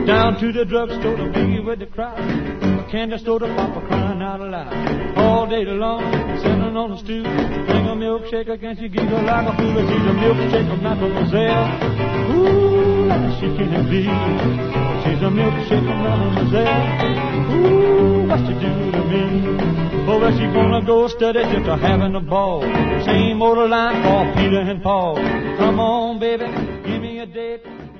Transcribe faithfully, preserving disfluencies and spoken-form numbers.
Down to the drugstore to be with the crowd. A candy store to Papa crying out aloud. All day long, sitting on the stoop. Bring a milkshake, can't you giggle like a fool? She's a milkshake of Mademoiselle. Ooh, like she can be. She's a milkshake of Mademoiselle. Ooh, what she do to me? Oh, well, she gonna go study just a having a ball. Same old line for Peter and Paul. Come on, baby, give me a date.